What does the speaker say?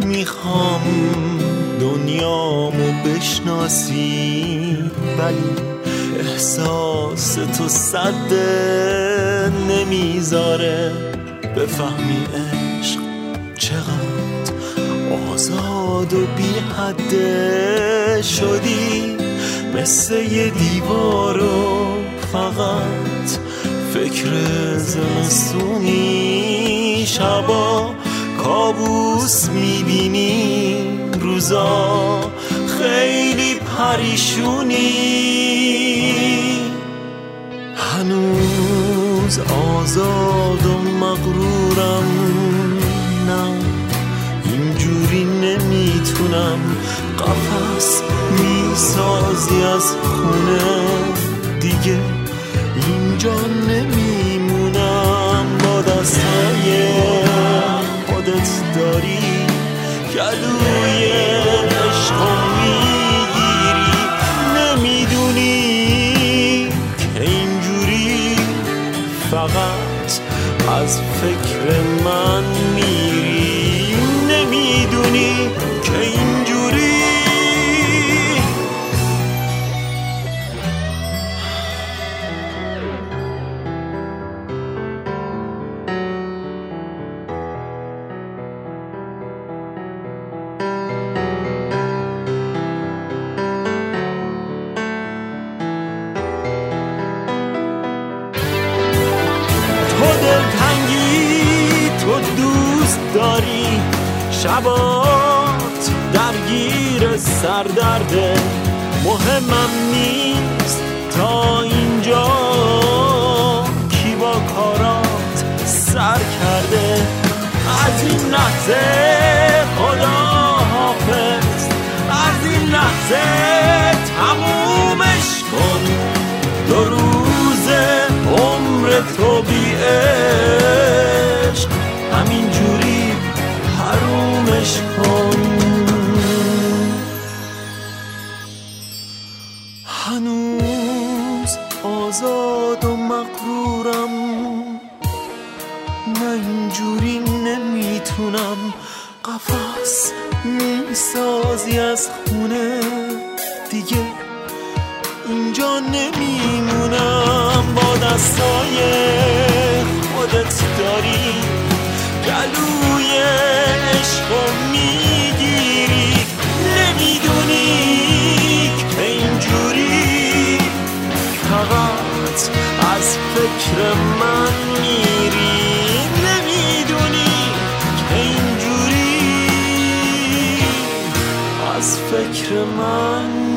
میخوام دنیامو بشناسی، ولی احساس تو صده نمیذاره بفهمی عشق چقدر آزاد و بی حده. شدی مثل یه دیوار و فقط فکر زمستونی، شبا کابوس میبینی، روزا خیلی پریشونی. هنوز آزاد و مغرورم، نه اینجوری نمیتونم. قفس میسازی از خونه، دیگه اینجا نمیمونم. با دستای خودت داری گلوی عشقو میگیری، نمیدونی که اینجوری فقط از فکر من میری، نمیدونی که اینجوری. داری شبات درگیر سردرده، مهمم نیست تا اینجا کی با کارات سر کرده. از این لحظه خدا حافظ، از این لحظه تمومش کن. 2 روز عمر تو بی عشق همین جوری حرومش کن. هنوز آزاد و مغرورم، نه اینجوری نمیتونم. قفس میسازی از خونه، دیگه اینجا نمیمونم. با دستای خودت داری گلوی عشقو میگیری، نمیدونی که اینجوری فقط از فکر من میری، نمیدونی که اینجوری از فکر من